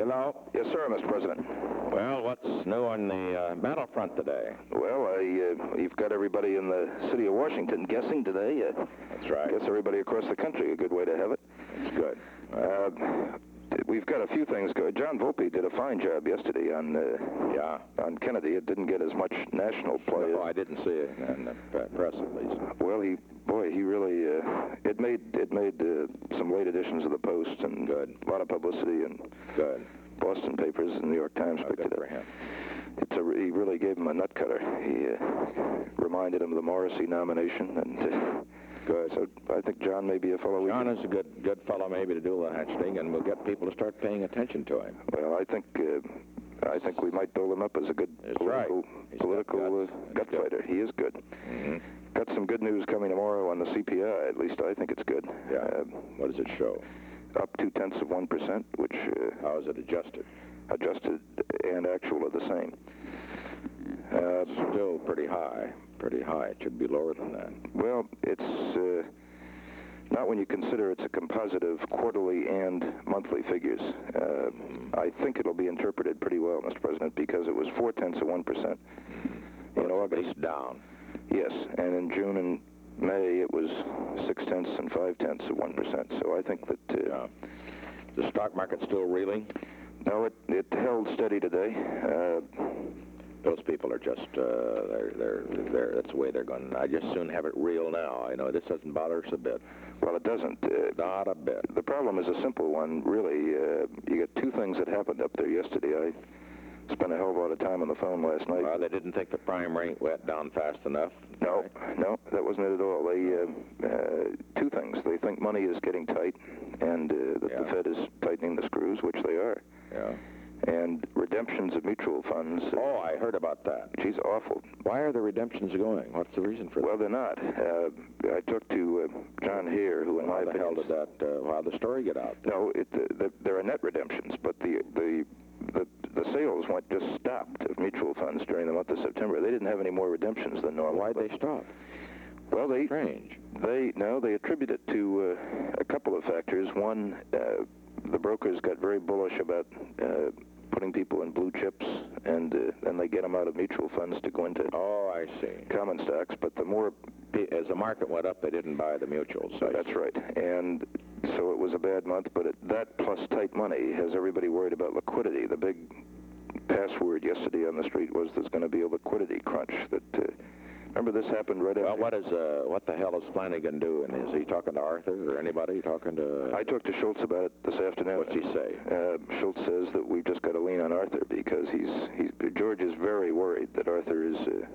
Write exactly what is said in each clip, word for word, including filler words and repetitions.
Hello? Yes, sir, Mister President. Well, what's new on the uh, battlefront today? Well, I, uh, you've got everybody in the city of Washington guessing today. Uh, That's right. I guess everybody across the country, a good way to have it. That's good. Uh, we've got a few things going. John Volpe did a fine job yesterday on uh, yeah. on Kennedy. It didn't get as much national play. No, I didn't see it in the press, at least. Well, he, boy, he really, uh, it made it made uh, some late editions of the Post and good. a lot of publicity and good. Boston papers and the New York Times Oh, picked good it up. for him. It's a, he really gave him a nut cutter. He uh, reminded him of the Morrissey nomination, and uh, good. So I think John may be a fellow. John is a good good fellow, maybe, to do that thing, and we'll get people to start paying attention to him. Well, I think uh, I think we might build him up as a good That's political right. political uh, gut good. fighter. He is good. Mm-hmm. Got some good news coming tomorrow on the C P I. At least I think it's good. Yeah. Uh, what does it show? Up two tenths of one percent, which uh, how is it adjusted? Adjusted and actual are the same. Uh, Still pretty high. Pretty high. It should be lower than that. Well, it's uh, not when you consider it's a composite of quarterly and monthly figures. Uh, mm. I think it'll be interpreted pretty well, Mister President, because it was four tenths of one percent mm. in August. Down. Yes, and in June and May it was six tenths and five tenths of one percent. So I think that uh, yeah. The stock market's still reeling. No, it it held steady today. Uh, Those people are just, uh, they're, they're, they're, that's the way they're going. I just soon have it real now. I know this doesn't bother us a bit. Well, it doesn't. Uh, Not a bit. The problem is a simple one, really. Uh, you got two things that happened up there yesterday. I spent a hell of a lot of time on the phone last night. Well, they didn't think the prime rate went down fast enough. No, right? no, that wasn't it at all. They, uh, uh, two things. They think money is getting tight and uh, that yeah. the Fed is tightening the screws, which they are. Yeah. And redemptions of mutual funds. Oh, I heard about that. Geez, awful. Why are the redemptions going? What's the reason for that? Well, they're not. Uh, I talked to uh, John Hare, who in well, my how the opinion... hell did that, uh, how the story get out? No, it, uh, the, there are net redemptions, but the, the, the, the sales went just stopped of mutual funds during the month of September. They didn't have any more redemptions than normal. Why'd they stop? Well, they... Strange. They, no, they attribute it to uh, a couple of factors. One, uh, the brokers got very bullish about uh, putting people in blue chips, and uh, then they get them out of mutual funds to go into oh, I see. common stocks. But the more, as the market went up, they didn't buy the mutuals. So that's right. And so it was a bad month. But it, that plus tight money has everybody worried about liquidity. The big password yesterday on the street was there's going to be a liquidity crunch. That uh, remember this happened right after. Well, what is uh, what the hell is Flanagan doing? Is he talking to Arthur or anybody? Talking to? I talked to Schultz about it this afternoon. What's he say? Uh, Schultz says that we've just got to lean on Arthur because he's he's George is very worried that Arthur is uh,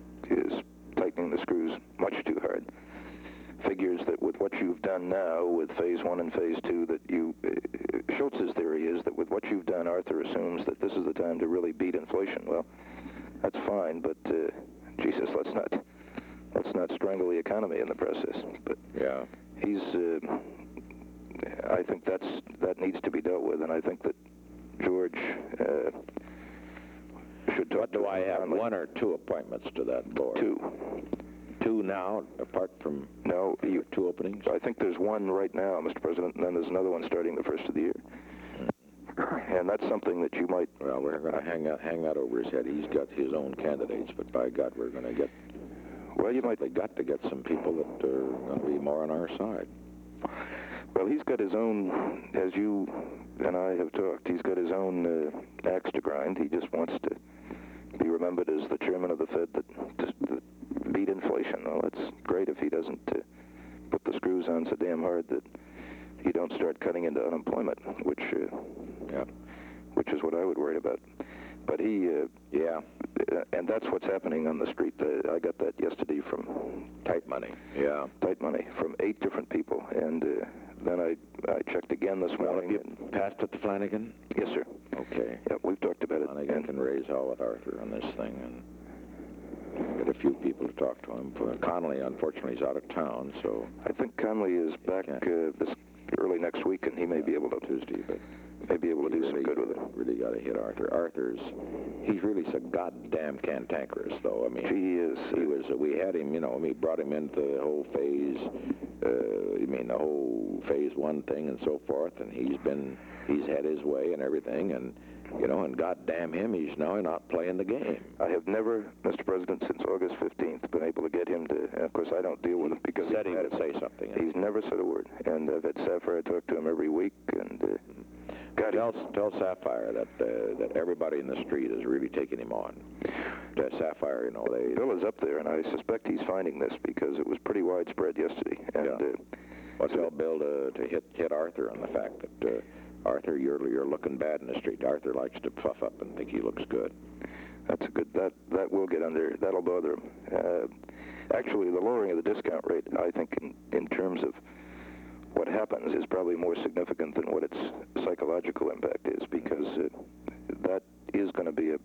is tightening the screws much too hard. Figures that with what you've done now with phase one and phase two, that you uh, Schultz's theory is that with what you've done, Arthur assumes that this is the time to really beat inflation. Well, that's fine, but uh, Jesus, let's not let's not strangle the economy in the process. But yeah, he's. Uh, I think that's that needs to be dealt with, and I think that George uh, should talk. What do to I have? Conley. One or two appointments to that board? Two. Two now, apart from no, you, two openings. I think there's one right now, Mister President, and then there's another one starting the first of the year. Mm. And that's something that you might. Well, we're going to hang that hang that over his head. He's got his own candidates, but by God, we're going to get. Well, you might. They got to get some people that are going to be more on our side. Well, he's got his own, as you and I have talked, he's got his own uh, axe to grind. He just wants to be remembered as the chairman of the Fed that, that, that beat inflation. Well, it's great if he doesn't uh, put the screws on so damn hard that you don't start cutting into unemployment, which uh, yeah. which is what I would worry about. But he, uh, yeah, uh, and that's what's happening on the street. Uh, I got that yesterday from tight money. Yeah, tight money from eight different people, and uh, then I I checked again this well, morning. Have you passed it to Flanagan? Yes, sir. Okay. Yeah, we've talked about it. Flanagan and can raise hell with Arthur on this thing, and get a few people to talk to him. Connolly, unfortunately, is out of town, so I think Conley is back uh, this early next week, and he may yeah, be able to Tuesday, but may be able to do really, some good with it. Really got to hit Arthur. Arthur's, he's really so goddamn cantankerous, though. I mean, he is. He was. We had him. You know, we brought him into the whole phase Uh, you mean the whole phase one thing and so forth, and he's been, he's had his way and everything, and, you know, and God damn him, he's now not playing the game. I have never, Mister President, since August fifteenth, been able to get him to, and of course I don't deal with him because He said he he's would say something. He's never said a word, and I've had Sapphire talk to him every week, and uh, God, Tell, tell Sapphire that uh, that everybody in the street is really taking him on. Uh, Sapphire, you know, they... Bill is up there, and I suspect he's finding this because it was pretty widespread yesterday. And, Yeah. uh, Well, tell Bill to, to hit hit Arthur on the fact that, uh, Arthur, you're, you're looking bad in the street. Arthur likes to puff up and think he looks good. That's a good, that, that will get under, that'll bother him. Uh, actually, the lowering of the discount rate, I think, in, in terms of what happens is probably more significant than what its psychological impact is, because uh, that is going to be a,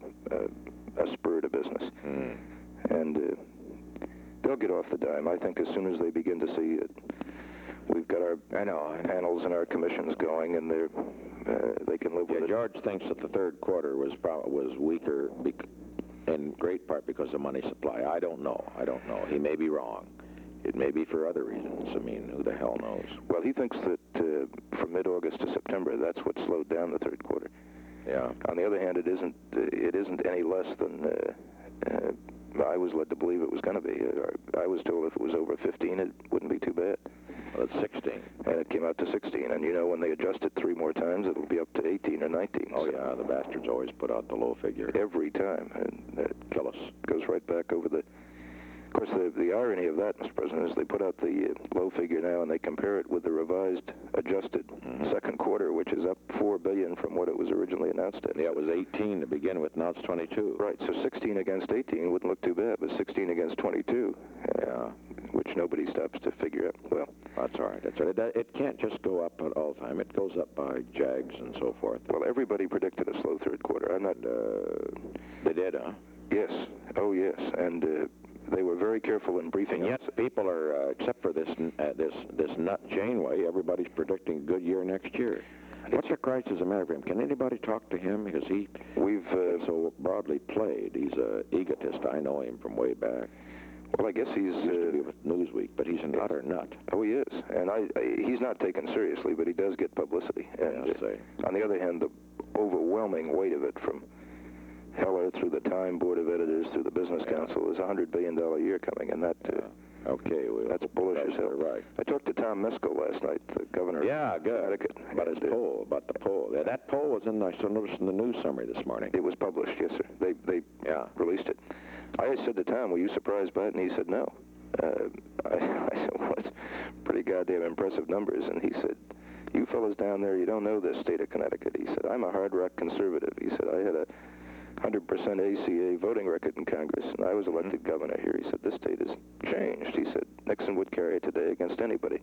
a, a spur to business. Mm. And uh, they'll get off the dime. I think as soon as they begin to see it, we've got our I know. panels and our commissions going, and they're, uh, they can live Yeah, with it. George thinks that the third quarter was pro- was weaker bec- in great part because of money supply. I don't know. I don't know. He may be wrong. It may be for other reasons. I mean, who the hell knows? Well, he thinks that uh, from mid-August to September, that's what slowed down the third quarter. Yeah. On the other hand, it isn't uh, it isn't any less than uh, uh, I was led to believe it was going to be. Uh, I was told if it was over fifteen, it wouldn't be too bad. Well, it's sixteen. And it came out to sixteen. And, you know, when they adjust it three more times, it'll be up to eighteen or nineteen. Oh, So yeah, the bastards always put out the low figure. every time. And it Kill us. goes right back over the... Of course, the, the irony of that, Mister President, is they put out the uh, low figure now, and they compare it with the revised, adjusted Mhm. second quarter, which is up four billion dollars from what it was originally announced at. Yeah, it was eighteen to begin with. Now it's twenty-two. Right, so sixteen against eighteen wouldn't look too bad, but sixteen against twenty-two, uh, Yeah. which nobody stops to figure out. Well, That's all right. That's all right. It, it can't just go up at all time. It goes up by jags and so forth. well, everybody predicted a slow third quarter. I'm not... Uh, they did, huh? Yes, oh yes, and uh, they were very careful in briefing And us. yet, people are, uh, except for this uh, this this nut Janeway, everybody's predicting a good year next year. What's the crisis the matter with him? Can anybody talk to him? Because he We've... Uh, so broadly played. He's a egotist. I know him from way back. well, I guess he's... He used to be Uh, with Newsweek, but he's an utter nut. oh, he is, and I, I he's not taken seriously, but he does get publicity. And, Yeah, uh, say. on the other hand, the overwhelming weight of it from Heller through the Time Board of Editors through the Business Yeah. Council is a hundred billion dollar year coming, and that uh, Yeah. Okay, well, that's bullish as hell. Right. I talked to Tom Miskell last night, the governor Yeah, of good. Connecticut. About his and, uh, poll, about the poll. Yeah, that poll was in, I still noticed in the news summary this morning. It was published, yes, sir. They they Yeah. released it. I said to Tom, "Were you surprised by it?" And he said, "No." Uh, I, I said, "Well, it's pretty goddamn impressive numbers." And he said, "You fellas down there, you don't know this state of Connecticut." He said, "I'm a hard rock conservative." He said, "I had a one hundred percent A C A voting record in Congress, and I was elected Mm-hmm. governor here." He said, "This state has changed." He said, "Nixon would carry it today against anybody."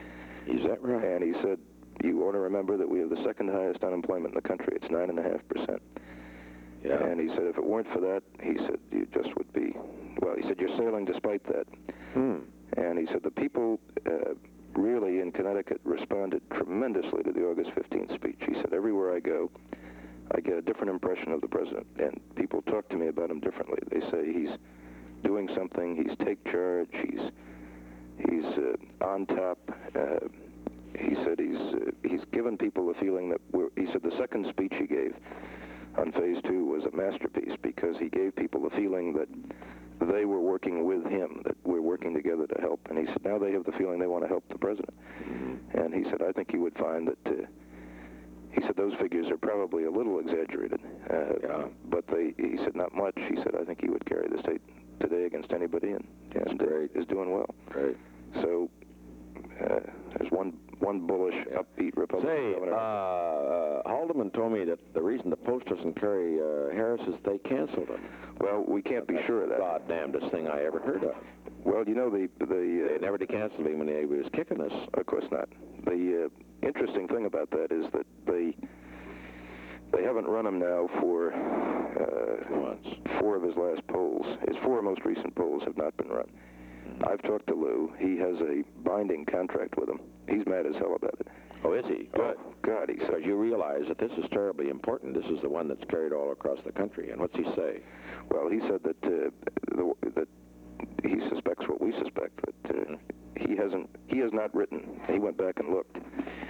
Is that right? And he said, "You ought to remember that we have the second highest unemployment in the country. It's nine and a half percent." Yeah. And he said, "If it weren't for that," he said, "you just would be," well, he said, "you're sailing despite that." Hmm. And he said, "The people uh, really in Connecticut responded tremendously to the August fifteenth speech." He said, "Everywhere I go, I get a different impression of the president, and people talk to me about him differently. They say he's doing something, he's take charge, he's he's uh, on top." Uh, he said he's uh, he's given people the feeling that we're, he said the second speech he gave on phase two was a masterpiece because he gave people the feeling that they were working with him, that we're working together to help. And he said now they have the feeling they want to help the president. Mm-hmm. And he said, I think he would find that, uh, he said those figures are probably a little exaggerated, uh, Yeah. but they, he said not much. He said, I think he would carry the state today against anybody, and, and uh, great. is doing well. Great. So uh, there's one one bullish, Yeah. upbeat Republican Say, governor. uh, uh, Haldeman told me that the reason the Post doesn't carry uh, Harris is they canceled him. well, we can't be That's sure of that. the goddamnedest thing I ever heard of. Well, you know, the, the They uh, never did cancel him when he was kicking us. of course not. The uh, interesting thing about that is that they they haven't run him now for uh, Once. four of his last polls. His four most recent polls have not been run. I've talked to Lou. He has a binding contract with him. He's mad as hell about it. Oh, is he? Good. Oh, God, he Because said. you realize that this is terribly important. This is the one that's carried all across the country. And what's he say? Well, he said that uh, the, that he suspects what we suspect, that uh, he hasn't, he has not written, he went back and looked,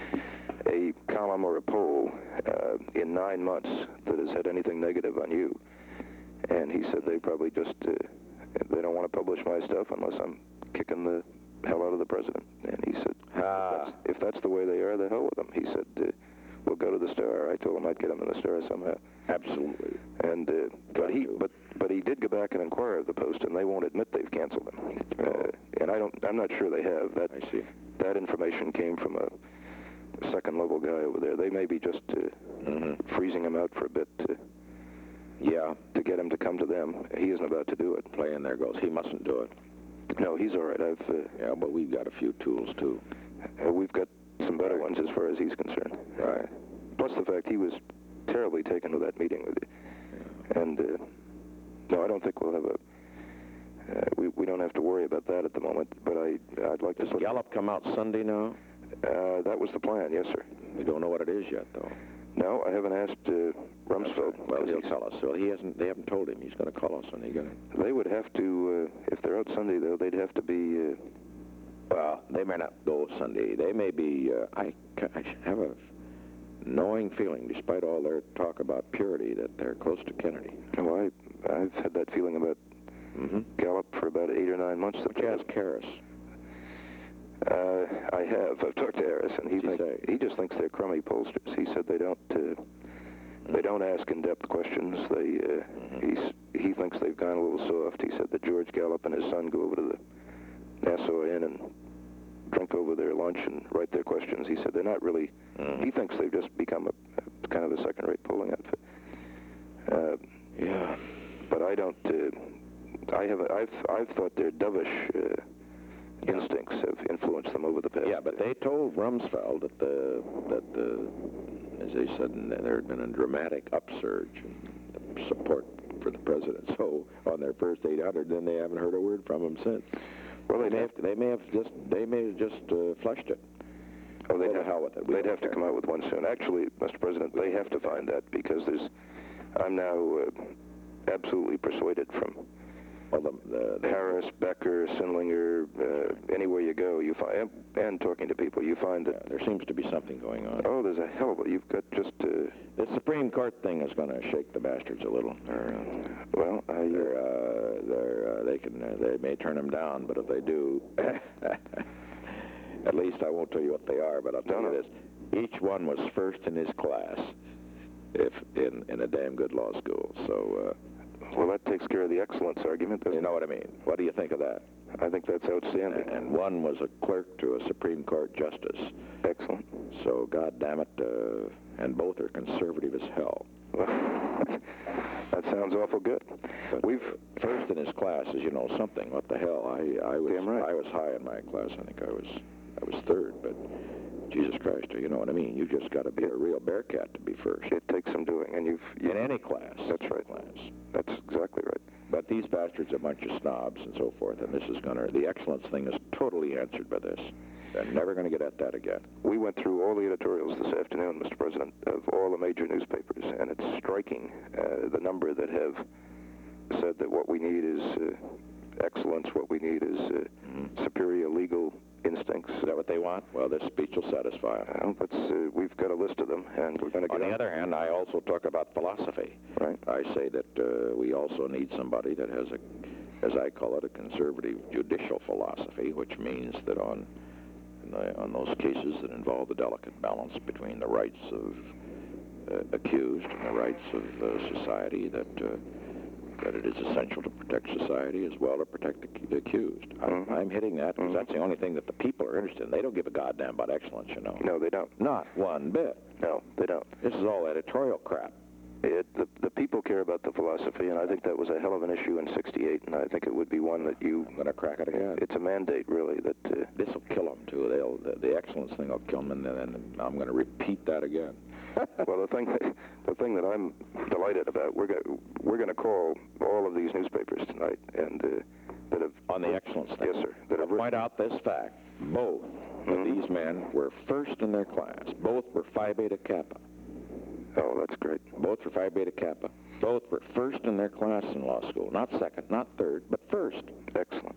a column or a poll uh, in nine months that has had anything negative on you. And he said they probably just, uh, they don't want to publish my stuff unless I'm kicking the hell out of the president. And he said, Ah. if, that's, if that's the way they are, the hell with them. He said, uh, we'll go to the Star. I told him I'd get him in the Star somehow. Absolutely. And uh, but he but but he did go back and inquire of the Post, and they won't admit they've canceled him. Uh, and I don't. I'm not sure they have. That I see. That information came from a second level guy over there. They may be just uh, Mm-hmm. freezing him out for a bit to Yeah. to get him to come to them. He isn't about to do it. Playing their goals. He mustn't do it. No, he's all right. I've uh, Yeah, but we've got a few tools too. uh, we've got some better ones as far as he's concerned. Right. Plus the fact he was terribly taken to that meeting with you. Yeah. And uh, no, I don't think we'll have a. Uh, we we don't have to worry about that at the moment. But I I'd like to. Does put- Gallup come out Sunday now? Uh, that was the plan, yes, sir. We don't know what it is yet, though. No, I haven't asked uh, Rumsfeld. Well, because he'll he's- tell us. Well, he hasn't. They haven't told him. He's going to call us, and he's going to. They would have to, uh, if they're out Sunday though, they'd have to be. Uh, Well, they may not go Sunday. They may be. Uh, I, I have a knowing feeling, despite all their talk about purity, that they're close to Kennedy. well, I I've had that feeling about Mm-hmm. Gallup for about eight or nine months. But you ask Harris. Uh, I have. I've talked to Harris, and he What'd he think, say? he just thinks they're crummy pollsters. He said they don't uh, they don't ask in-depth questions. They uh, Mm-hmm. he's, he thinks they've gone a little soft. He said that George Gallup and his son go over to the Nassau Inn and drink over their lunch and write their questions. He said they're not really. Mm. He thinks they've just become a, a kind of a second-rate polling outfit. Uh, Yeah. but I don't. Uh, I have. I've. I've thought their dovish uh, instincts have influenced them over the past. Yeah, but they told Rumsfeld that the that the, as they said, there had been a dramatic upsurge in support for the president. So on their first eight hundred, then they haven't heard a word from him since. Well, They they'd may have. have, they may have just they may have just uh, flushed it. Oh, they'd Go to have, hell with it. We they'd don't have to care. come out with one soon. Actually, Mister President, they have to find that because there's. I'm now uh, absolutely persuaded from Well, the, the, the Harris, Becker, Sindlinger, uh, anywhere you go, you find, and, and talking to people, you find yeah, that. there seems to be something going on. Oh, there's a hell of a. You've got just. Uh, The Supreme Court thing is going to shake the bastards a little. They're, uh, well, I. Uh, they're, uh, they're, uh, they can, uh, they may turn them down, but if they do, at least I won't tell you what they are. But I'll tell No, you no. this: each one was first in his class, if in in a damn good law school. So well, that takes care of the excellence argument. uh, doesn't you know what I mean. What do you think of that? it? I think that's outstanding. And one was a clerk to a Supreme Court justice. Excellent. So God damn it, uh, and both are conservative as hell. That sounds awful good. But We've first in his class, as you know, something. What the hell? I I was Damn right. I was high in my class. I think I was I was third. But Jesus Christ, you know what I mean. You just got to be a real bearcat to be first it takes some doing, and you've. You, in any class. That's right. Class. That's exactly right. But these bastards are a bunch of snobs and so forth. And this is gonna the excellence thing is totally answered by this. They're never going to get at that again. We went through all the editorials this afternoon, Mister President, of all the major newspapers, and it's striking uh, the number that have said that what we need is uh, excellence, what we need is uh, Mm-hmm. superior legal instincts. Is that what they want? Well, this speech will satisfy them. Well, that's, uh, we've got a list of them, and we're going to On get the other hand, I also talk about philosophy. Right. I say that uh, we also need somebody that has a, as I call it, a conservative judicial philosophy, which means that on in the, on those cases that involve the delicate balance between the rights of uh, accused and the rights of uh, society, that uh, that it is essential to protect society as well to protect the, the accused. I'm, Mhm. I'm hitting that because Mhm. that's the only thing that the people are interested in. They don't give a goddamn about excellence, you know. No, they don't. Not one bit. No, they don't. This is all editorial crap. It, the, the people care about the philosophy, and I think that was a hell of an issue in sixty-eight, and I think it would be one that you... I'm going to crack it again. It's a mandate, really, that... Uh, This will kill them, too. They'll, the, the excellence thing will kill them, and then I'm going to repeat that again. well, the thing, that, the thing that I'm delighted about, we're going we're going to call all of these newspapers tonight, and uh, that have On the excellence thing. yes, sir, that have I'll point out this fact. Both of Mhm. these men were first in their class. Both were Phi Beta Kappa. Oh, that's great. Both were Phi Beta Kappa. Both were first in their class in law school. Not second, not third, but first. Excellent.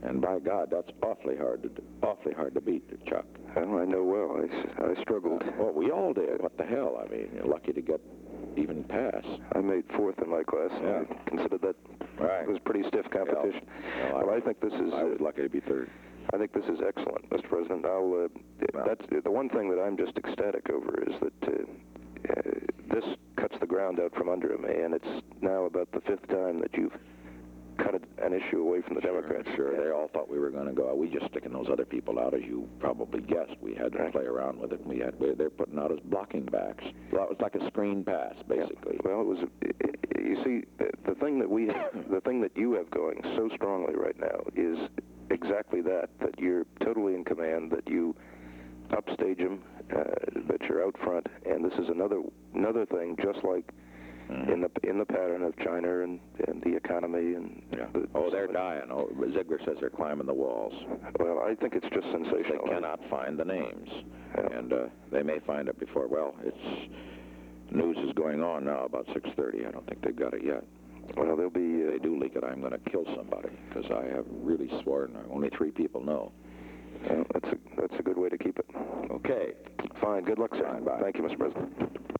And by God, that's awfully hard to do, awfully hard to beat, Chuck. Well, I know well. I, I struggled. Well, we all did. What the hell? I mean, you're lucky to get even pass. I made fourth in my class. And Yeah. I considered that Right. it was pretty stiff competition. Yeah. Well, I, Well, I think this is. I was lucky to be third. I think this is excellent, Mister President. I'll. Uh, Well. that's the one thing that I'm just ecstatic over is that uh, uh, this cuts the ground out from under me, and it's now about the fifth time that you've cut a, an issue away from the Democrats. Sure, they all thought we were going to go. We just sticking those other people out, as you probably guessed. We had to Right. play around with it. We had we, they're putting out as blocking backs. So that was like a screen pass, basically. Yeah. Well, it was. You see, the, the thing that we, the thing that you have going so strongly right now is exactly that. That you're totally in command. That you upstage them. Uh, that you're out front. And this is another another thing, just like. Mm-hmm. In the in the pattern of China and, and the economy and Yeah. the, Oh, they're dying. Oh, Ziegler says they're climbing the walls. Well, I think it's just They sensational. cannot find the names, Yeah. and uh, they may find it before. Well, it's news is going on now about six thirty. I don't think they've got it yet. Well, they'll be. If Uh, they do leak it, I'm going to kill somebody because I have really sworn. Only three people know. well, that's a that's a good way to keep it. Okay. Fine. Good luck, sir. Fine, bye. Thank you, Mister President.